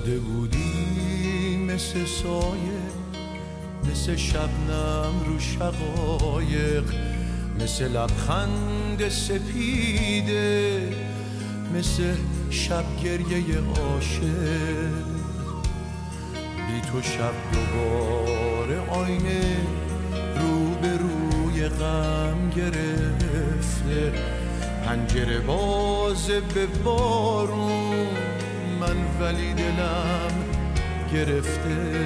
ساده بودی مثل سایه، مثل شبنم رو شقایق، مثل لبخند سپیده، مثل شب گریه عاشق. بی تو شب دوباره آینه رو به روی غم گرفته، پنجره بازه به بارون من ولی دلم گرفته.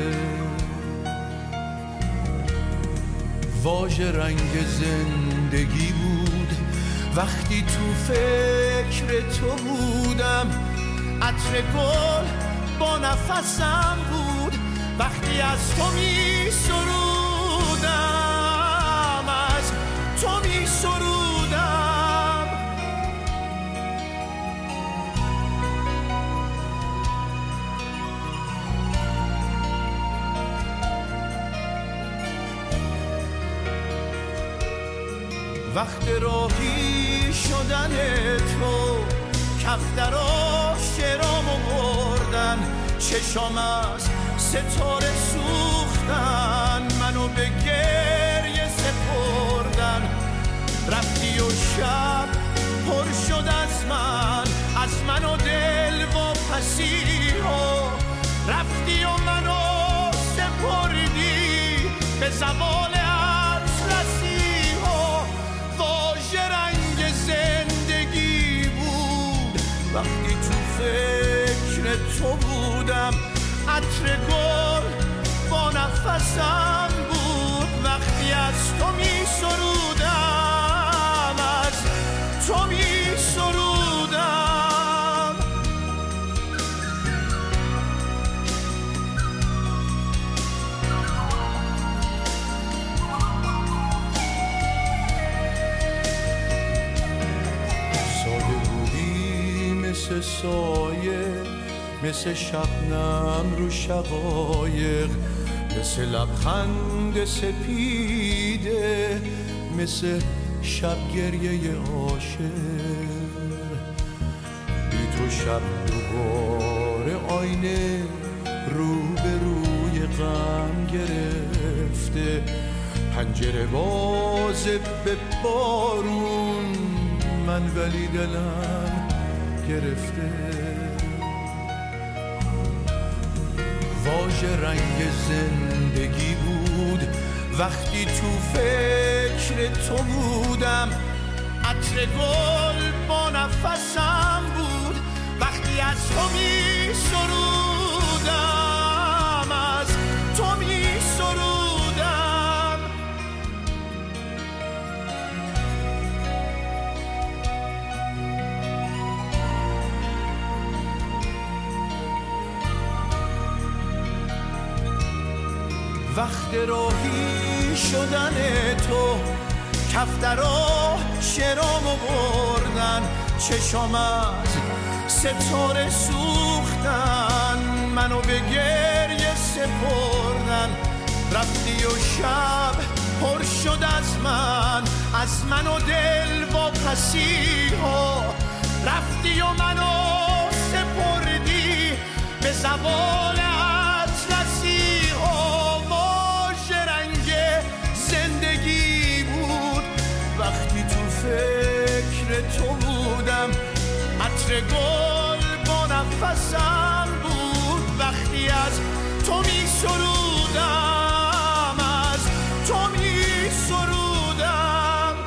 واژه رنگ زندگی بود وقتی تو فکر تو بودم، عطر گل با نفسم بود وقتی از تو می سرودم، از تو می سرودم. وقت راهی شدن تو کفترا شرامو بردن، چشام از ستاره سوختن، منو به گریه سپردن. رفتی و شب پر شد از من و دل و پسیها، رفتی و منو سپردی به زوال اطلسیها. واژه رنگ زندگی بود وقتی تو فکر تو بودم، عطر گل با نفسم بود وقتی از تو می سرودم، از تو می سرودم. ساده بودی مثل سایه، مثل شبنم رو شقایق، مثل لبخند سپیده، مثل شب گریه عاشق. بی تو شب دوباره آینه رو به روی غم گرفته، پنجره بازه به بارون من ولی دلم گرفته. واژه رنگ زندگی بود وقتی تو فکر تو بودم، عطر گل با نفسم بود وقتی از تو می سرودم، از تو می سرودم. وقت راهی شدن تو کفترا شرامو بردن، چشام از ستاره سوختن، منو به گریه سپردن. رفتی و شب پر شد از من و دل و پسیها، رفتی و منو سپردی به زوال اطلسیها. زندگی بود وقتی تو فکر تو بودم، عطر گل با نفسم بود وقتی از تو می سرودم، از تو می سرودم.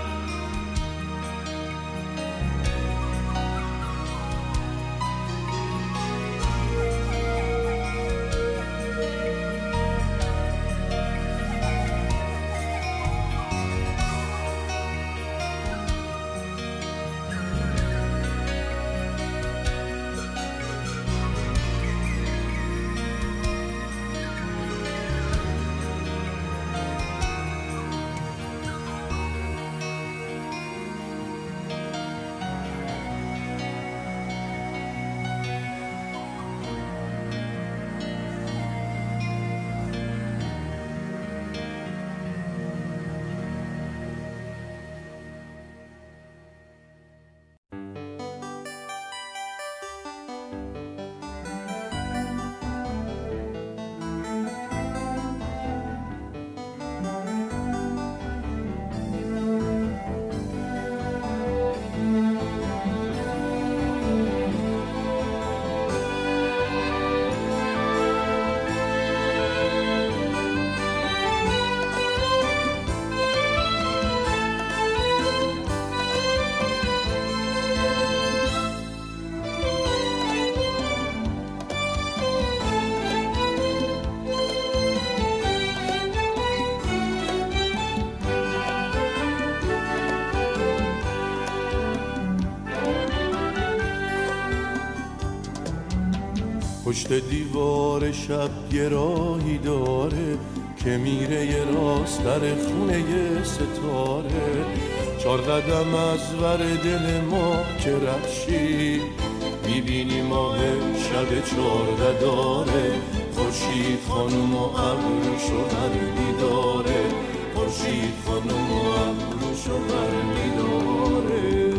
پشت دیوار شب یه راهی داره که میره یه راست در خونه یه ستاره. 4 قدم از ور دل ما که رفشی میبینی ماه شب 14 داره. خورشید خانم و ابروشو برمی داره. خورشید خانم و ابروشو برمی داره.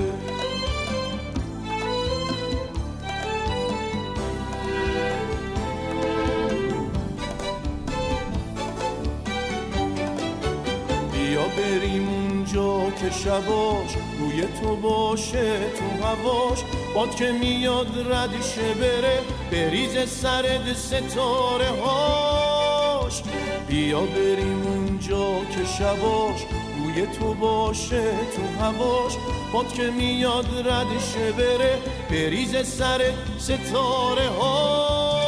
بیا بریم اونجا که شباش روی تو باشه تو هواش. باد که میاد ردشه بره بریز سرد ستاره هاش. بیا بریم اونجا که شباش روی تو باشه تو هواش. باد که میاد ردشه بره بریز سرد ستاره هاش.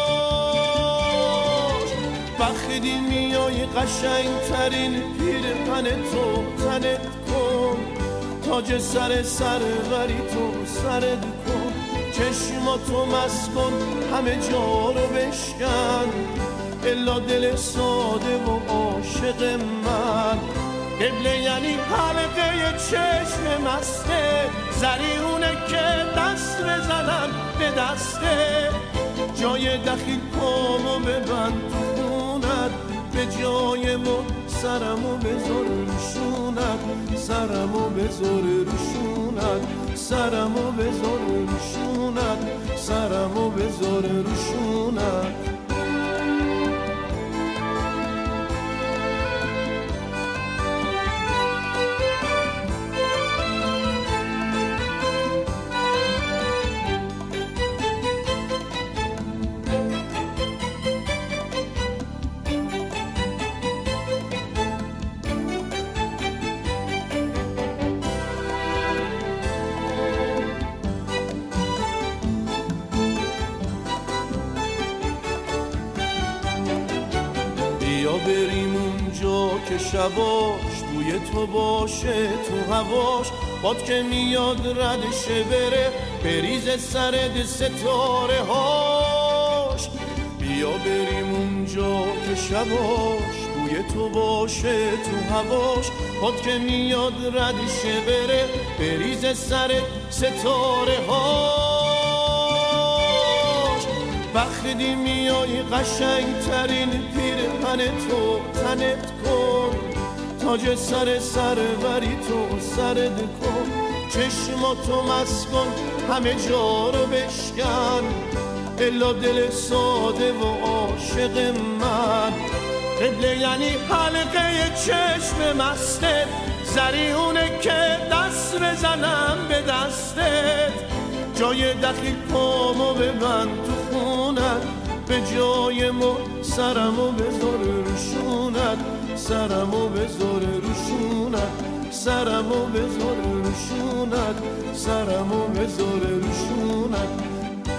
وقتی میای قشنگ ترین پیرهن تو تنت کن. تاج سروری تو سرت کن. چشماتو مست کن همه جا رو بشکن. الا دل ساده و عاشق من. قبله یعنی حلقه چشم مسته. زریونه که دست بزنم به دسته. جای دخیل پامو ببند تو خونت. به جای ما سرمو بذار روشونت. سرمو بذار روشونت. سرمو بذار روشونت. سرمو بذار روشونت. بریم اونجا که شباش توی تو باشه تو هواش. باد که میاد ردشه بره بریز سرد ستاره هاش. بیا بریم اونجا که شباش توی تو باشه تو هواش. باد که میاد ردشه بره بریز سرد ستاره هاش. وقتی میای قشنگ ترین پیرهن تو تنت کن. تاج سروری تو سرت کن. چشماتو مست کن همه جا رو بشکن. الا دل ساده و عاشق من. قبله یعنی حلقه چشم مسته. زریونه که دست بزنم به دستت. جای دخیل پامو ببند تو خونت. به جای ما سرمو بذار روشونت. سرمو بذار روشونت. سرمو بذار روشونت. سرمو بذار روشونت.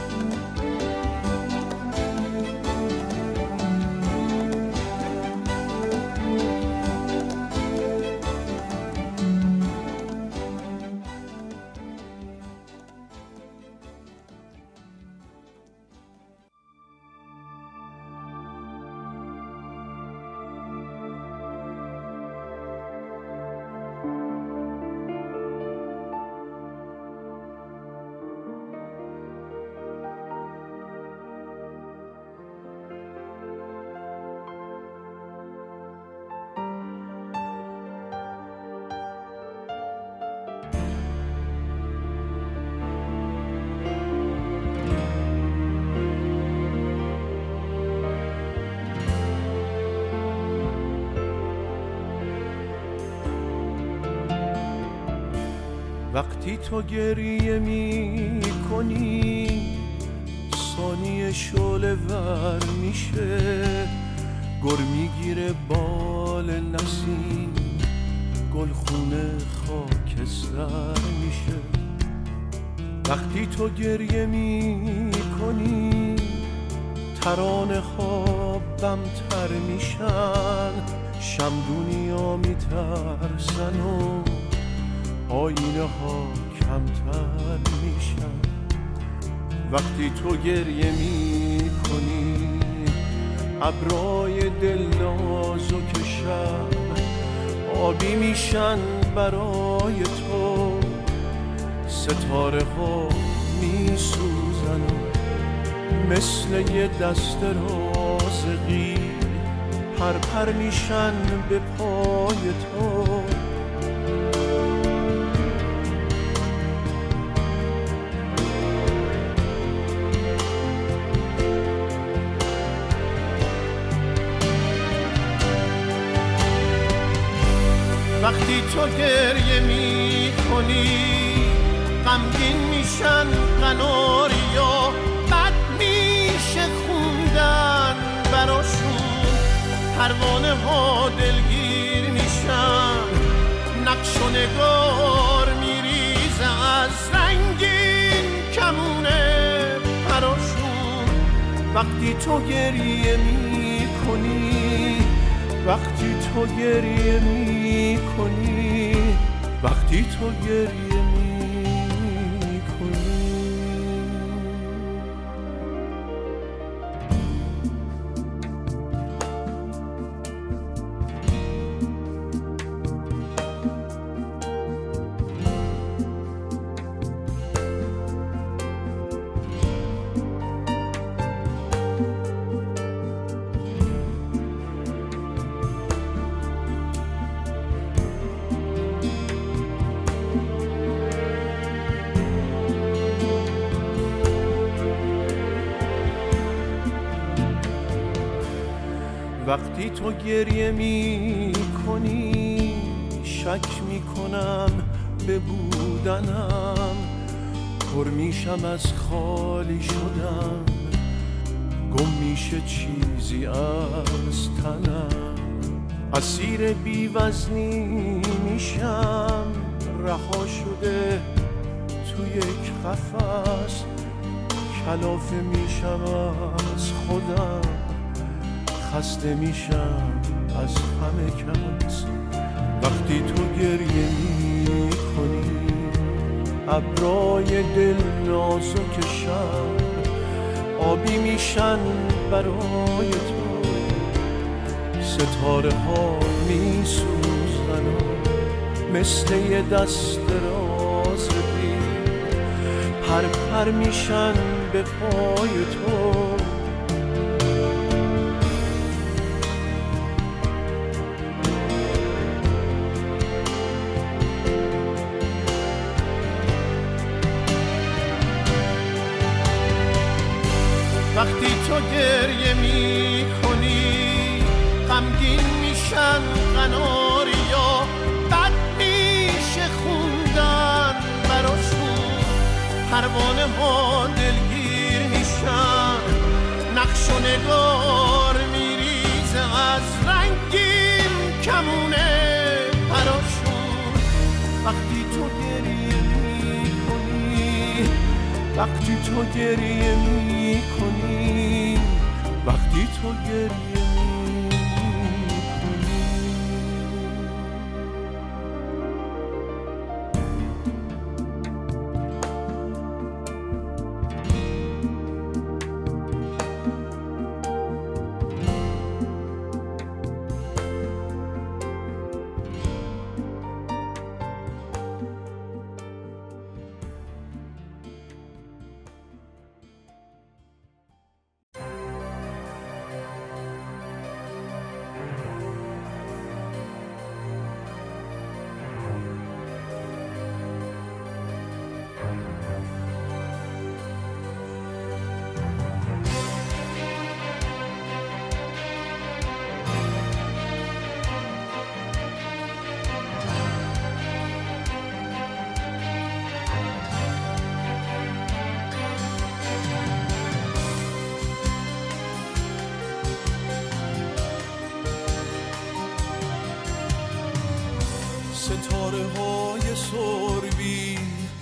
وقتی تو گریه می کنی ثانیه شعله ور میشه. گر میگیره بال نسیم. گلخونه خاکستر میشه. وقتی تو گریه می کنی ترانه خوابم تر میشن. شمدونیا میترسن و آینه ها کمتر میشن. وقتی تو گریه می کنی، ابرای دلنازک شب آبی میشن برای تو، ستاره ها می سوزن و مثل یه دست رازقی پر پر میشن به پای تو. وقتی تو گریه می کنی، غمگین میشن قناریا، بد میشه خوندن براشون، پروانه ها دلگیر میشن، نقش و نگار میریزه از رنگین کمونه براشون. وقتی تو گریه می کنی، وقتی تو گریه می کنی، وقتی تو گریه می کنی. وقتی تو گریه می کنی، شک می کنم به بودنم، پر میشم از خالی شدن، گم میشه چیزی از تنم، اسیر بی‌وزنی میشم، رها شده تو یک قفس، کلافه میشم از خودم، خسته میشم از همه کس. وقتی تو گریه می کنی، ابرای دل نازک شب آبی میشن برای تو، ستاره ها میسوزن و مثل یه دست رازقی پر پر میشن به پای تو. وقتی تو گریه می کنی، غمگین میشن قناریا، بد میشه خوندن براشون، پروانه ها دلگیر میشن، نقش و نگار میریزه از رنگین کمونه براشون. وقتی تو گریه می کنی، وقتی تو گریه می کنی، وقتی تو گریه می کنی. ستاره های سربی،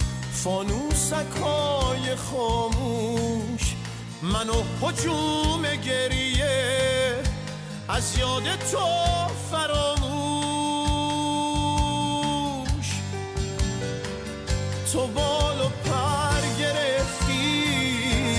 فانوسکای خاموش، منو هجوم گریه از یاد تو فراموش. تو بال و پر گرفتی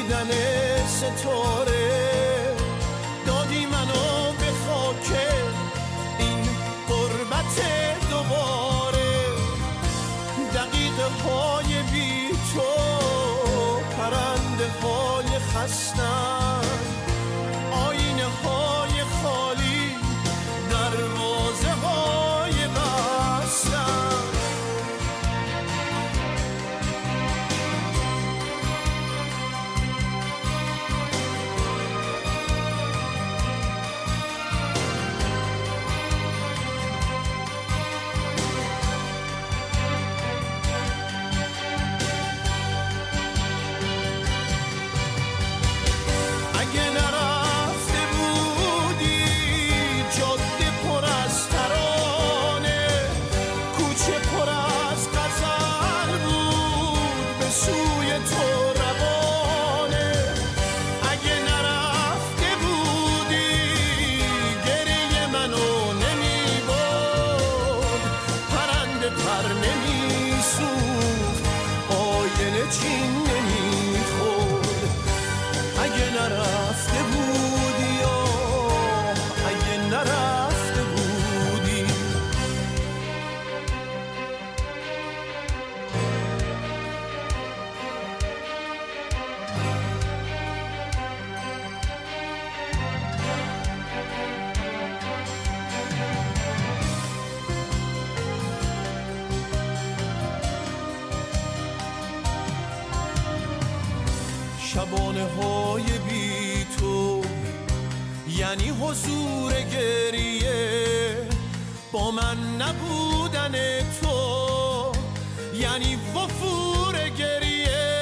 رسیدن ستاره دادی منو به خاک این غربت دوباره. دقیقه های بی تو پرنده های خستن، آینه های خالی دروازه های بستن. اگه نرفته بودی جاده پر از ترانه، کوچه پر از غزل بود به سوی تو روانه. اگه نرفته بودی گریه منو نمیبرد، پرنده پر نمیسوخت، آینه چین نمیخورد. اگه نرفته بودی اگه نرفته بودی. شبانه های بی تو یعنی حضور گریه، با من نبودن تو یعنی وفور گریه.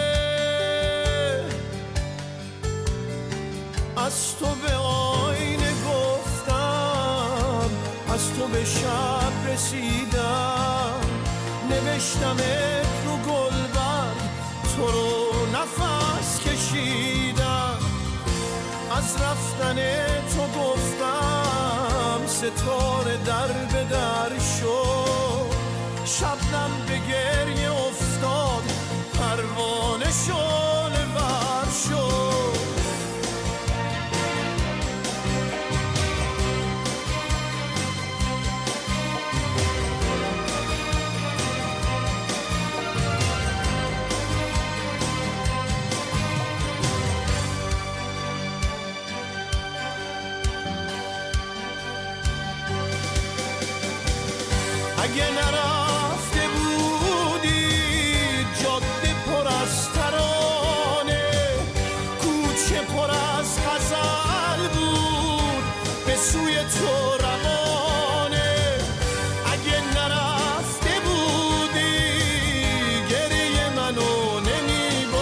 از تو به آینه گفتم، از تو به شب رسیدم، نوشتمت رو گلبرگ، تو رو نفس کشیدم. از رفتن تو گفتم ستاره در به در شد، شبنم به گریه افتاد، پروانه شعله ور شد. اگه نرفته بودی جاده پر از ترانه، کوچه پر از غزل بود به سوی تو روانه. اگه نرفته بودی گریه منو نمیبرد،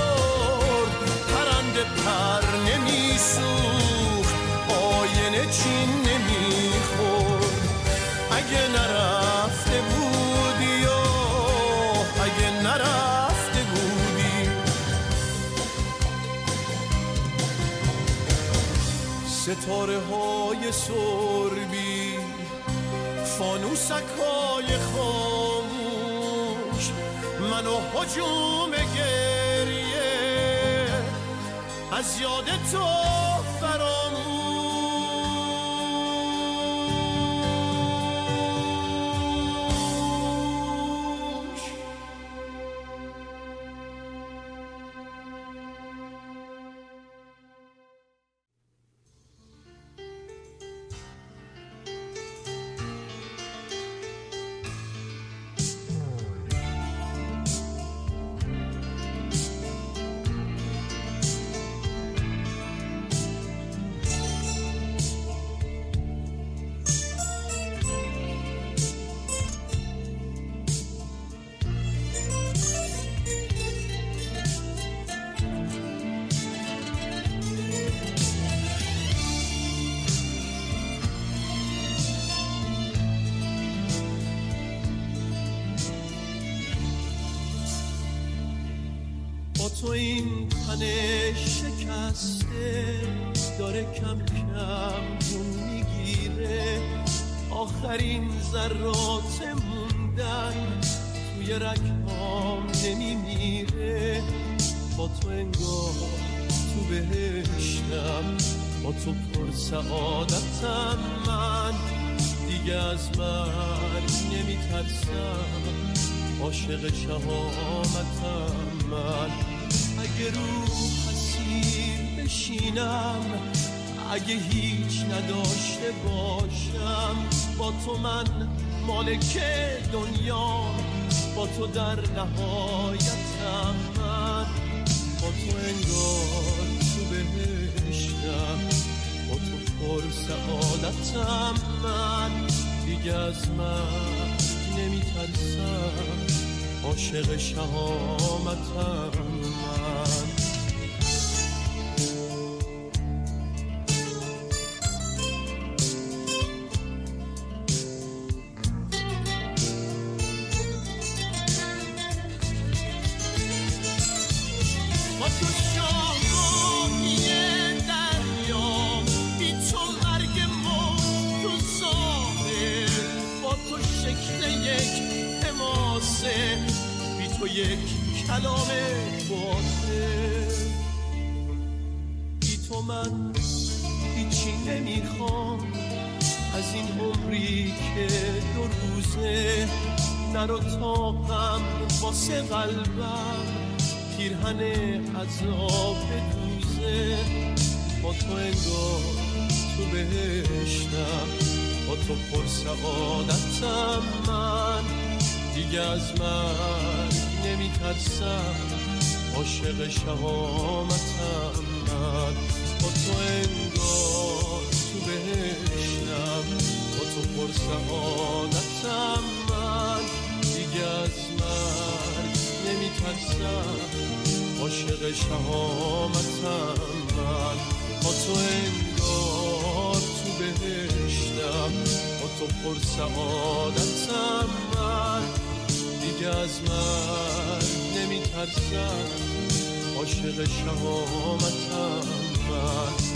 پرنده پر نمیسوخت، آینه چین نمیخورد. اگه نرفته بودی اگه نرفته بودی. ستاره های سربی، فانوسک های خاموش، منو هجوم گریه از یاد تو فراموش. تو این تن شکسته داره کم کم جون میگیره، آخرین ذرات موندن توی رگهام نمیمیره. با تو انگار تو بهشتم، با تو پر سعادتم. من دیگه از مرگ نمیترسم، عاشق شهامتم. من اگه رو حسیر بشینم، اگه هیچ نداشته باشم، با تو من مالک دنیا، با تو در نهایتم. من با تو انگار تو بهشتم، با تو پر سعادتم. من دیگه از مرگ نمیترسم، عاشق شهامتم. من بی تو یک کلام باطل، بی تو من هیچی نمیخوام از این عمری که 2 روزه. نرو تا غم واسه قلبم پیرهن عذاب دوزه. با تو انگار تو بهشتم، با تو پر سعادتم. من دیگه از مرگ نمیترسم، عاشق شهامتم. من با تو انگار تو بهشتم، با تو پر سعادتم. من دیگه از مرگ نمیترسم، عاشق شهامتم. من با تو انگار تو بهشتم، با تو پر سعادتم. من دیگه از مرگ نمیترسم، عاشق شهامتم. من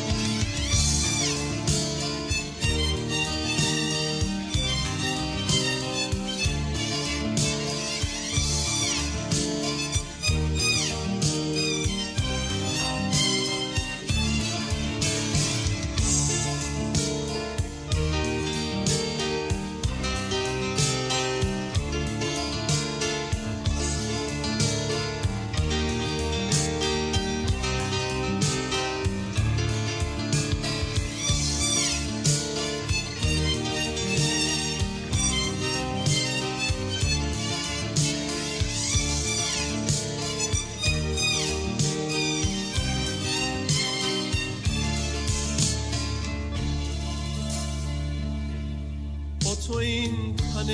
تو این تن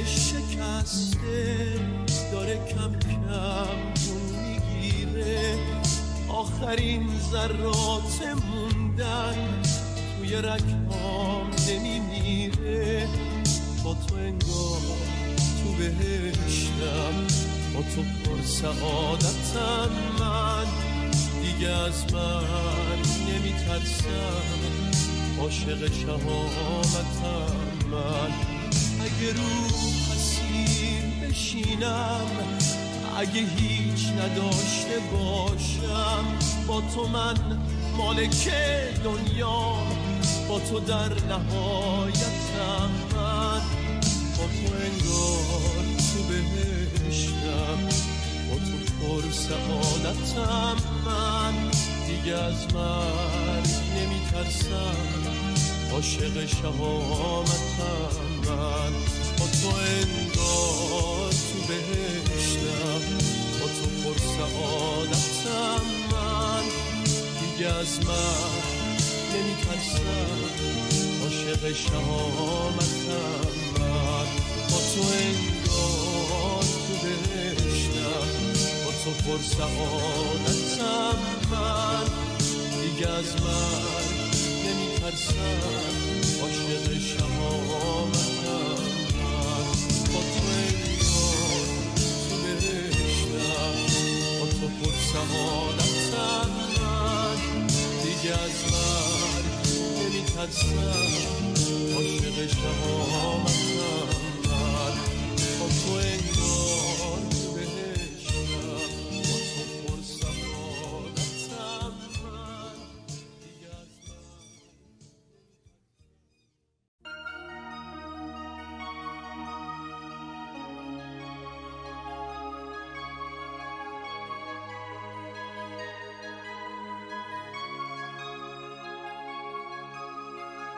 شکسته داره کم کم جون میگیره، آخرین ذرات موندن توی رگهام نمیمیره. با تو انگار تو بهشتم، با تو پر سعادتم. من دیگه از مرگ نمیترسم، عاشق شهامتم. من اگه رو حسیر بشینم، اگه هیچ نداشته باشم، با تو من مالک دنیا، با تو در نهایتم. من با تو انگار تو بهشتم، با تو پر سعادتم. من دیگه از مرگ نمیترسم، عاشق شهامتم. من با تو انگار تو بهشتم، با تو پر سعادتم. من دیگه از مرگ نمیترسم، عاشق شهامتم. من با تو انگار تو بهشتم، با تو پر سعادتم. من دیگه از مرگ نمیترسم، عاشق شهامتم. من با تو انگار تو بهشتم، با تو پر سعادتم. من دیگه از مرگ نمیترسم، عاشق شهامتم. من با تو انگار تو بهشتم، با تو پر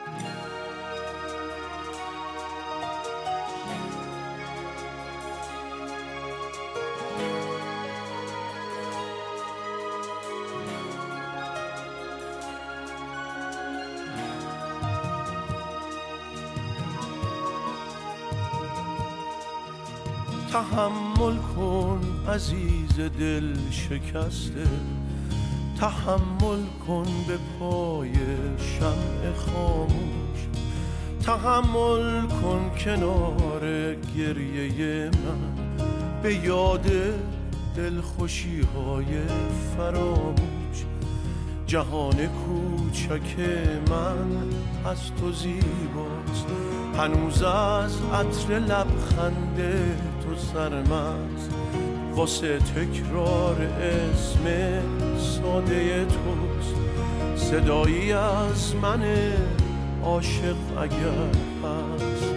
تحمل کن عزیز دل شکسته، تحمل کن به پای شمع خاموش، تحمل کن کنار گریه من به یاد دلخوشی های فراموش. جهان کوچک من از تو زیباست، هنوز از عطر لبخند تو سرمست، واسه تکرار اسم ساده توست صدایی از من عاشق اگر هست.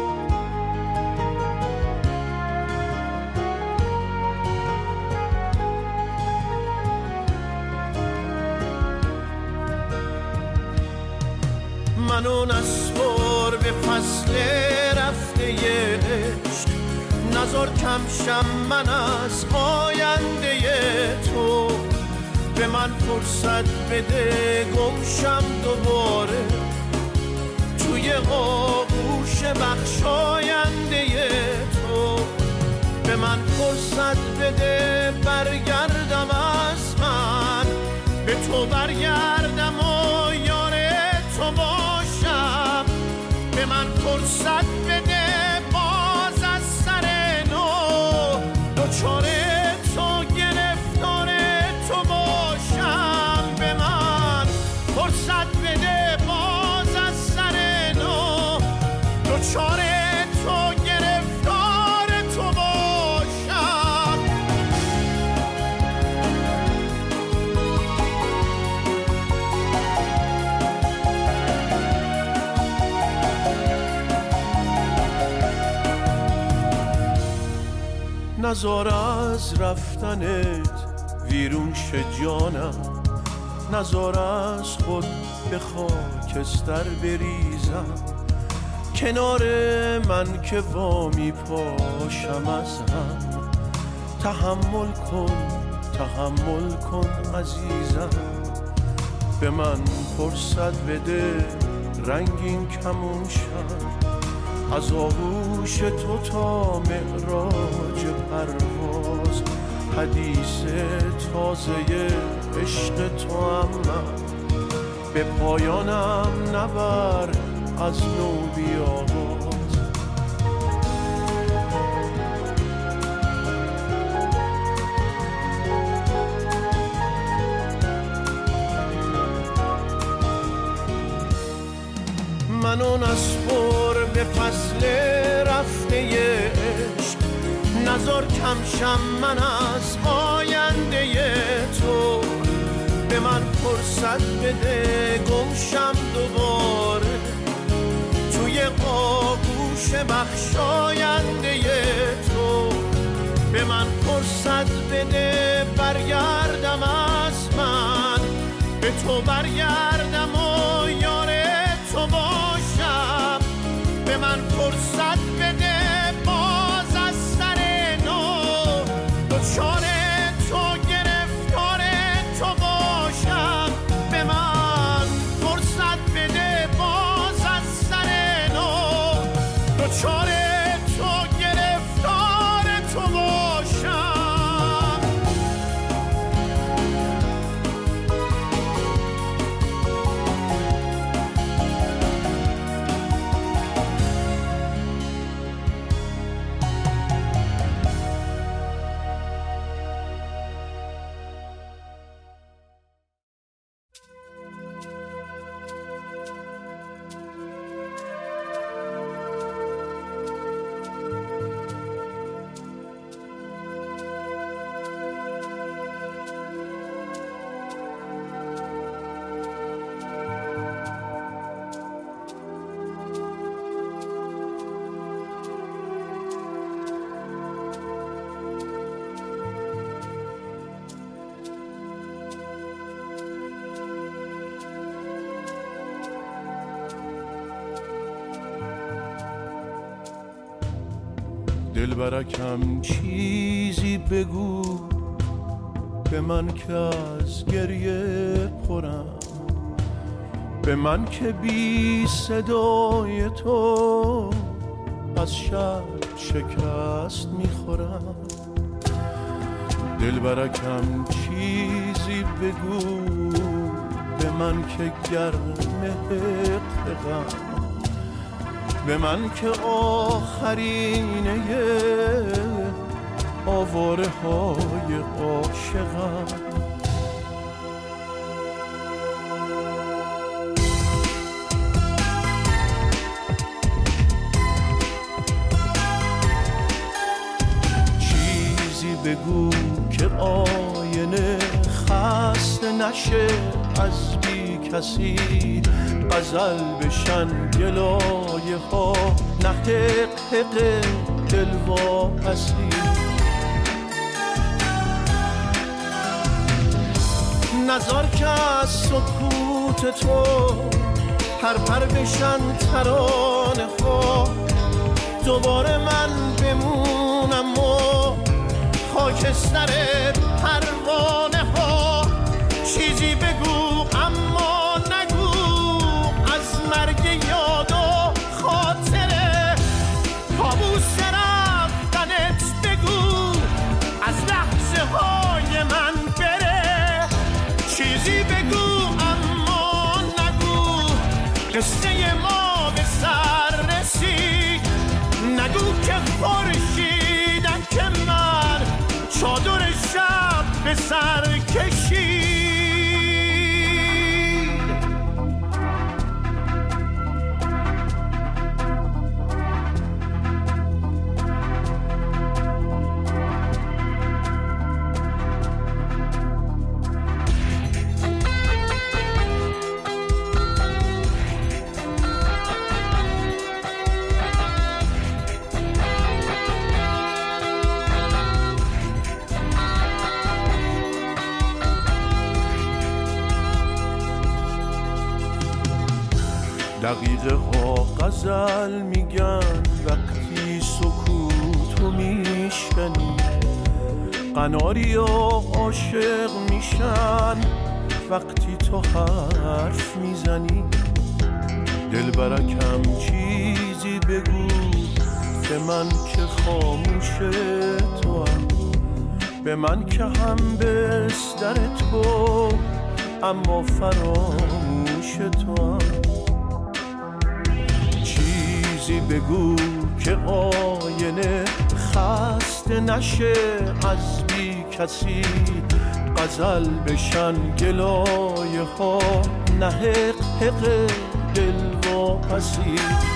منو نسپار به فصل رفته عشق، نزار کم شم من از آینده تو، به من فرصت بده گمشم دوباره توی آغوش بخشاینده تو، به من فرصت بده برگردم از من به تو برگردم و یار تو باشم، به من فرصت بده باز از سر نو دوچار تو گرفتار تو باشم، به من فرصت بده باز از سر نو دوچار تو گرفتار تو باشم. نزار از رفتنت ویرون شه جانم، نزار از خود به خاکستر بریزم، کنار من که وامی پاشم از هم. تحمل کن عزیزم، به من فرصت بده رنگین کمون شم، از آغوش تو تا معراج پرواز، حدیث تازه عشق تو هم من، به پایانم نبر از نو بیاغاز. منو نسپر به فصل رفته عشق، نزار کم شم من از آینده تو، به من فرصت بده گمشم دوباره توی آغوش بخشاینده تو، به من فرصت بده برگردم از من به تو برگردم و یار تو باشم، به من فرصت بده باز از سر نو دوچار تو گرفتار تو باشم، به من فرصت بده باز از سر نو دوچار تو گرفتار تو باشم. دلبرکم چیزی بگو به من که از گریه پرم، به من که بی صدای تو از شب شکست میخورم. دلبرکم چیزی بگو به من که گرم حقم، به من که آخرینه آواره های عاشقم. چیزی بگو که آینه خسته نشه از بی کسی، غزل بشن گلایه ها نه حق دل واپسی. نزار که از سکوت تو پر بشن ترانه ها، دوباره من بمونم و خاکستر پروانه ها. چیزی بگو اما نگو از مرگ یاد و خاطره، کابوس رفتنت بگو از لحظه های من بره. چیزی بگو اما نگو قصه ما به سر رسید، نگو که خورشیدم که من چادر شب به سر کشید. دقیقه ها غزل میگن وقتی سکوتو میشکنی، قناری ها عاشق میشن وقتی تو حرف میزنی. دلبرکم چیزی بگو به من که خاموش تو هم، به من که هم بستر تو اما فراموش تو هم. چیزی بگو که آینه خسته نشه از بی کسی، غزل بشن گلایه ها نه حق دل واپسی.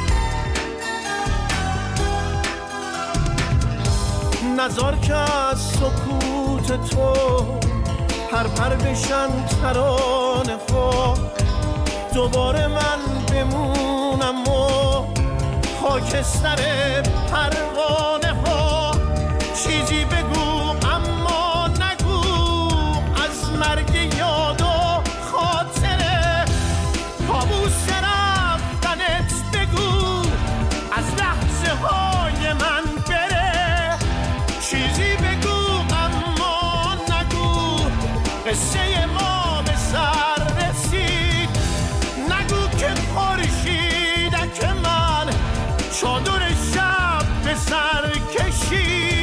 نزار که از سکوت تو پر بشن ترانه ها، دوباره من بمونم و خاکستر پروانه ها. چیزی بگو اما نگو از مرگ یاد و خاطره، کابوس رفتنت بگو از لحظه های من بره. چیزی بگو اما نگو قصه ما به سر رسید، نگو که خورشیدم که من چادر شب به سر کشید.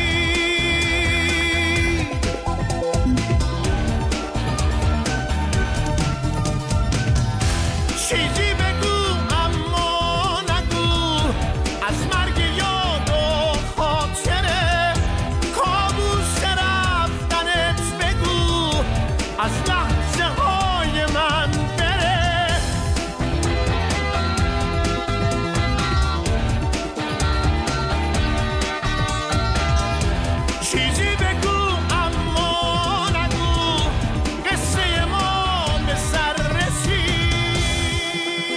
چیزی بگو اما نگو از مرگ یاد و خاطره، کابوس رفتنت بگو از لحظه های من بره. چیزی بگو اما نگو قصه ما به سر رسید.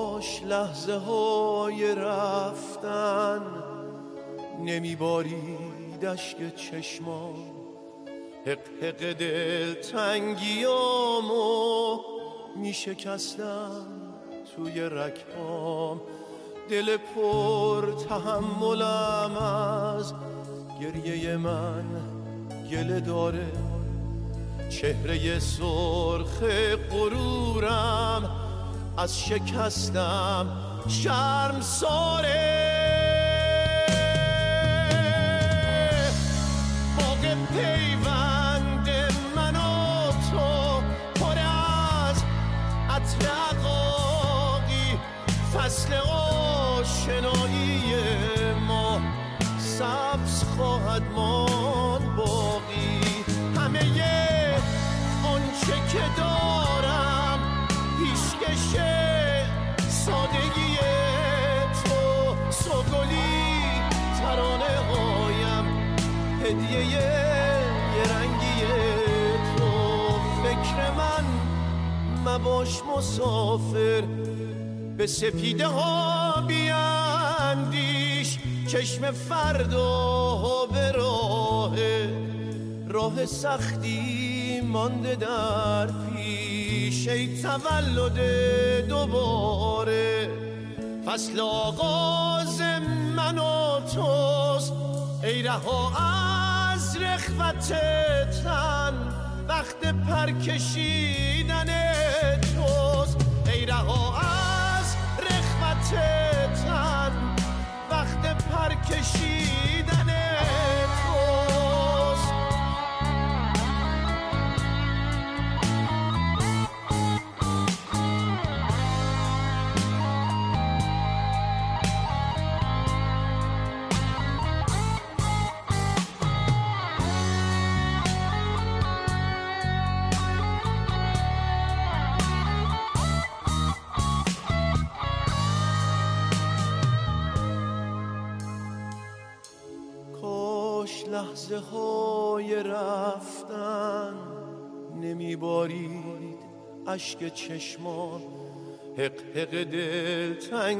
کاش لحظه های رفتن نمیبارید اشک چشمان، حق حق دل تنگیامو میشکستم توی رکام. دل پر تحملم از گریه من گله داره، چهره سرخ غرورم از شکستم شرمساره. باغ پیوند من و تو پر از عطر عقاقی، فصل آشنایی ما سبز خواهد ماند باقی. همه آنچه که دارم پیشکش سادگی تو، سوگلی ترانه هایم هدیه یه رنگی تو. فکر من مباش مسافر، به سپیده ها بیاندیش، چشم فردا به راه سختی مانده در پیش. ای تولد دوباره، فصل آغاز من و توست، ای رها از رخوت تن وقت پر کشیدن توست. ای رها از رخوت تن وقت پر کشیدن توست. کاش لحظه های رفتن نمیبارید اشک چشمان، حق حق دل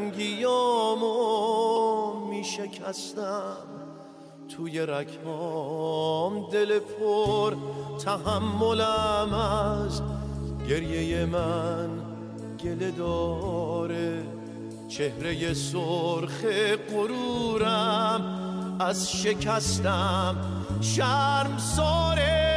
تنگیامو میشکستم توی رکام. دل پر تحملم از گریه من گله داره، چهره سرخ غرورم از شکستم شرمساره.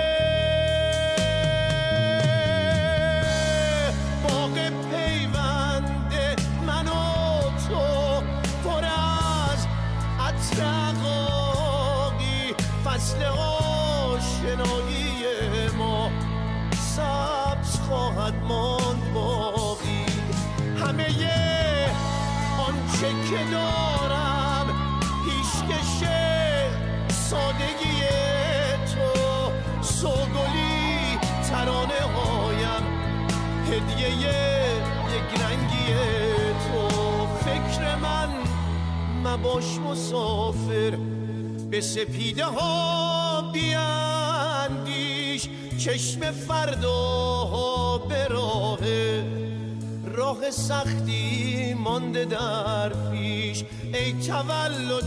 باغ پیوند من و تو پر از عطر عقاقی، فصل آشنایی ما سبز خواهد ماند باقی. همه آنچه که دارم پیشکش سادگی تو، سوگلی ترانه هایم هدیه یک رنگی تو. فکر من مباش مسافر، به سپیده ها بیاندیش، چشم فردا به راه سختی مانده در پیش. ای تولد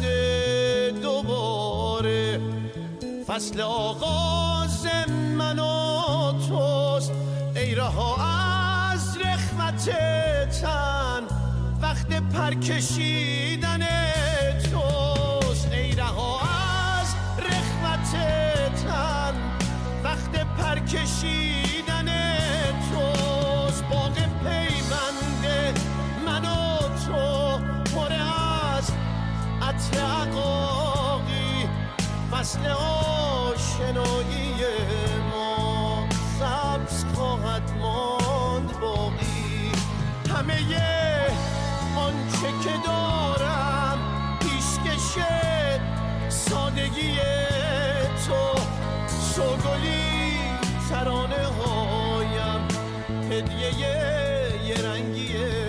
دوباره، فصل آغاز من و توست، ای رها از رخوت تن وقت پر کشیدن توست. ای رها از رخوت تن وقت پر کشیدن توست. باغ پیوند من و تو پر از عطر عقاقی، فصل آشنایی ما سبز خواهد ماند باقی. همه آنچه که دارم پیشکش سادگی تو، سوگلی ترانه هایم هدیه یه رنگیه